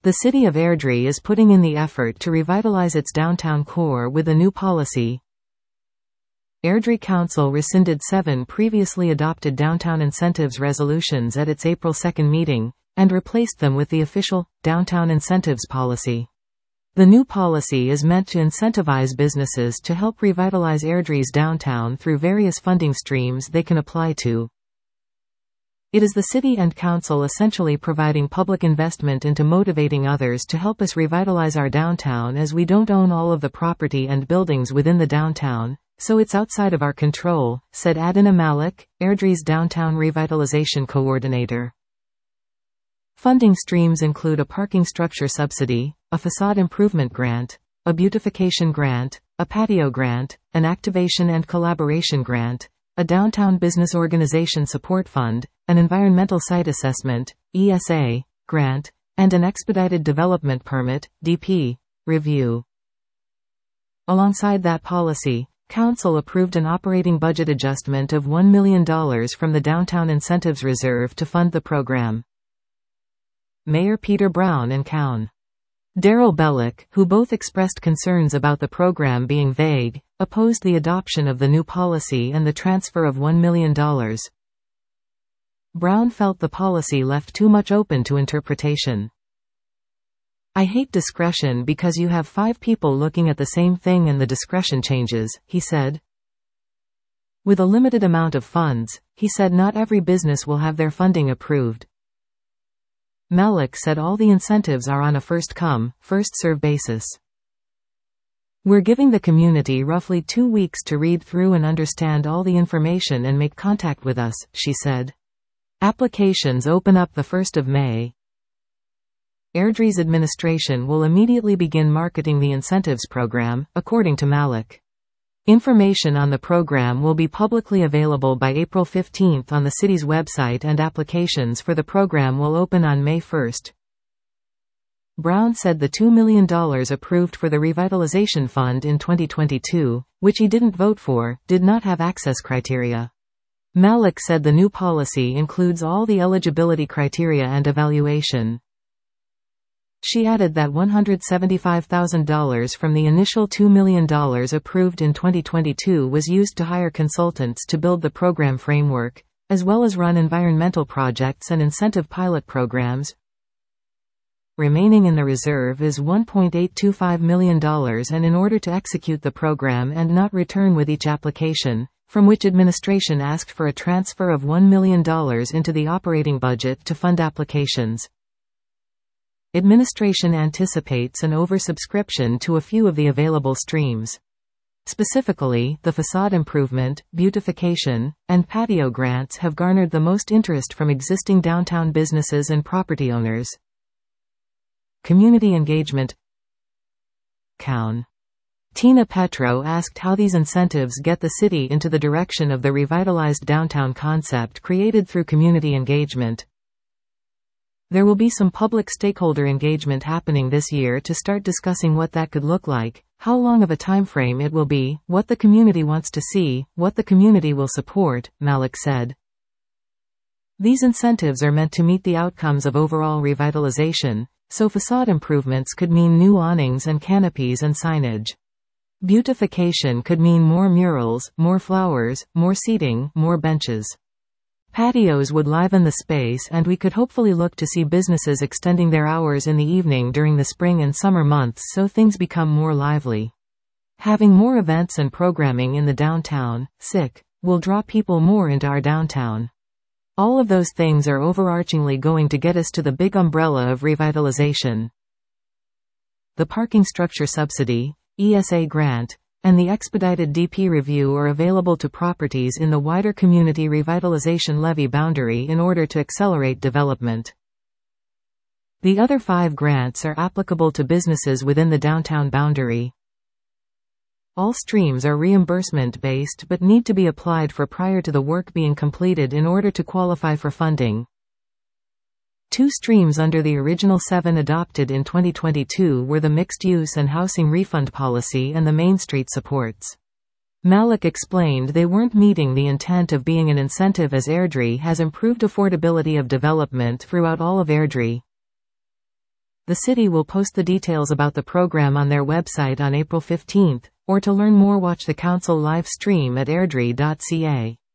The city of Airdrie is putting in the effort to revitalize its downtown core with a new policy. Airdrie Council rescinded 7 previously adopted downtown incentives resolutions at its April 2 meeting, and replaced them with the official Downtown Incentives Policy. The new policy is meant to incentivize businesses to help revitalize Airdrie's downtown through various funding streams they can apply to. It is the city and council essentially providing public investment into motivating others to help us revitalize our downtown, as we don't own all of the property and buildings within the downtown, so it's outside of our control, said Adina Malik, Airdrie's Downtown Revitalization Coordinator. Funding streams include a parking structure subsidy, a facade improvement grant, a beautification grant, a patio grant, an activation and collaboration grant, a downtown business organization support fund, an environmental site assessment (ESA) grant, and an expedited development permit (DP) review. Alongside that policy, Council approved an operating budget adjustment of $1 million from the Downtown Incentives Reserve to fund the program. Mayor Peter Brown and Coun. Darrell Bellick, who both expressed concerns about the program being vague, opposed the adoption of the new policy and the transfer of $1 million. Brown felt the policy left too much open to interpretation. "I hate discretion because you have 5 people looking at the same thing and the discretion changes," he said. With a limited amount of funds, he said not every business will have their funding approved. Malik said all the incentives are on a first-come, first-served basis. "We're giving the community roughly 2 weeks to read through and understand all the information and make contact with us," she said. Applications open up the 1st of May. Airdrie's administration will immediately begin marketing the incentives program, according to Malik. Information on the program will be publicly available by April 15 on the city's website, and applications for the program will open on May 1. Brown said the $2 million approved for the Revitalization Fund in 2022, which he didn't vote for, did not have access criteria. Malik said the new policy includes all the eligibility criteria and evaluation. She added that $175,000 from the initial $2 million approved in 2022 was used to hire consultants to build the program framework, as well as run environmental projects and incentive pilot programs. Remaining in the reserve is $1.825 million, and in order to execute the program and not return with each application, from which administration asked for a transfer of $1 million into the operating budget to fund applications. Administration anticipates an oversubscription to a few of the available streams. Specifically, the facade improvement, beautification, and patio grants have garnered the most interest from existing downtown businesses and property owners. Community engagement. Coun. Tina Petro asked how these incentives get the city into the direction of the revitalized downtown concept created through community engagement. "There will be some public stakeholder engagement happening this year to start discussing what that could look like, how long of a timeframe it will be, what the community wants to see, what the community will support," Malik said. These incentives are meant to meet the outcomes of overall revitalization, so facade improvements could mean new awnings and canopies and signage. Beautification could mean more murals, more flowers, more seating, more benches. Patios would liven the space, and we could hopefully look to see businesses extending their hours in the evening during the spring and summer months so things become more lively. Having more events and programming in the downtown, will draw people more into our downtown. All of those things are overarchingly going to get us to the big umbrella of revitalization. The parking structure subsidy, ESA grant, and the expedited DP review are available to properties in the wider community revitalization levy boundary in order to accelerate development. The other 5 grants are applicable to businesses within the downtown boundary. All streams are reimbursement-based but need to be applied for prior to the work being completed in order to qualify for funding. 2 streams under the original 7 adopted in 2022 were the mixed-use and housing refund policy and the Main Street supports. Malik explained they weren't meeting the intent of being an incentive, as Airdrie has improved affordability of development throughout all of Airdrie. The city will post the details about the program on their website on April 15, or to learn more watch the council live stream at airdrie.ca.